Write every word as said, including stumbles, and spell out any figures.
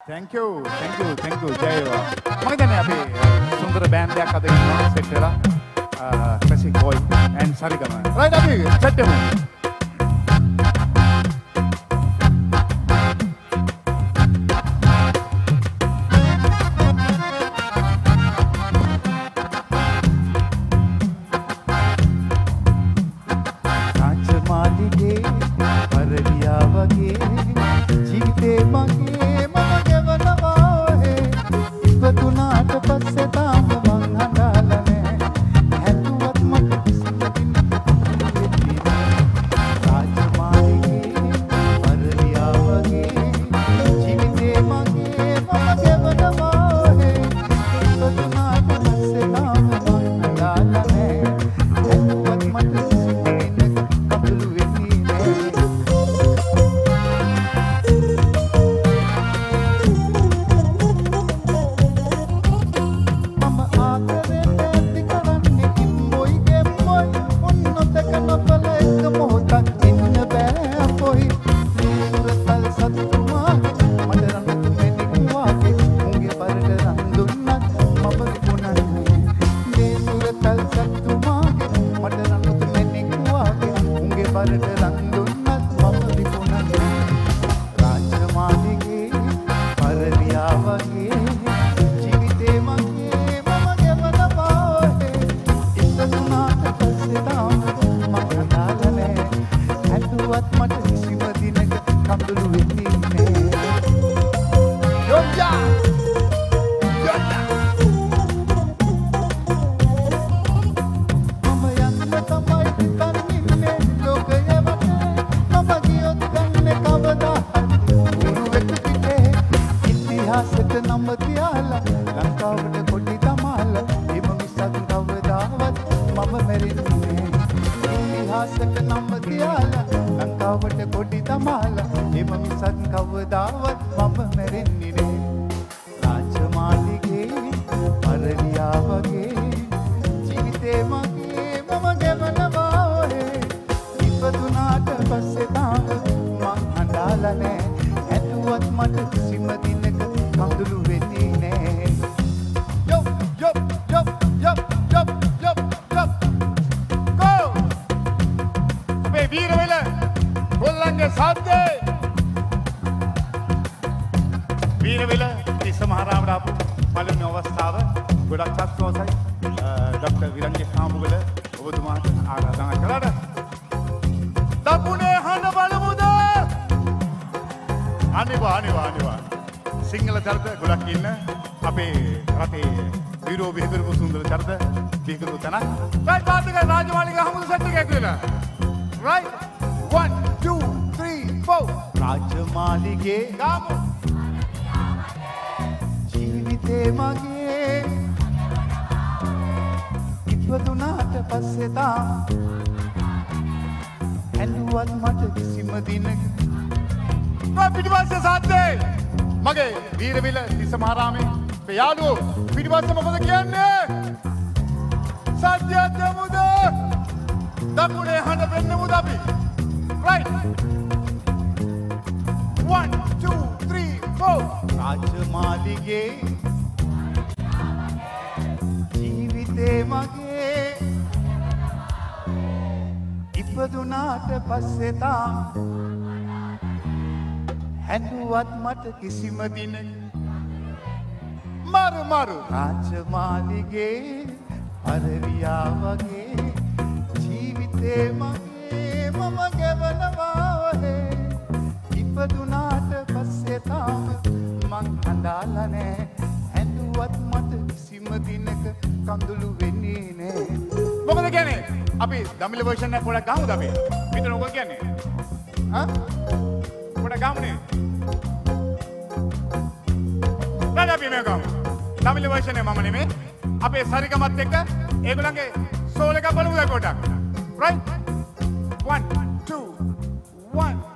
Thank you, thank you, thank you. ජය වේවා. මම හිතන්නේ අපි සුන්දර බෑන්ඩ් එකක් අද ඉන්නවා සෙට් වෙලා. Classic Boy and Sarigama. Right අපි සෙට් වෙමු. යාළුවෝ පිටිපස්ස මොකද කියන්නේ? සත්‍යයත් යමුද? දකුණේ හඬ පෙන්නමුද අපි? Right. one two three four. රාජමාලිගේ ජීවිතේ මගේ ඉපදුනාට පස්සේ තාම හැදුවත් මට කිසිම දිනක Maru maru රාජමාලිගේ අරවියා වගේ ජීවිතේ මගේ මම ගෙවනවා ඔහේ ඉපදුනාට පස්සේ තාම මං හඳාලා නෑ හැදුවත් මට කිසිම දිනක කඳුළු වෙන්නේ නෑ. මොකද කියන්නේ? අපි දමිළ version එක පොඩක් ගහමුද අපි? පිටර මොකද කියන්නේ? ආ? පොඩක් ගහමුනේ. නෑ අපි මේ ගමු. දමිළ version එක මම නෙමෙයි. අපේ සරිගමත් එක්ක ඒගොල්ලන්ගේ සෝල් එක බලමුද පොඩක්. Right? one two one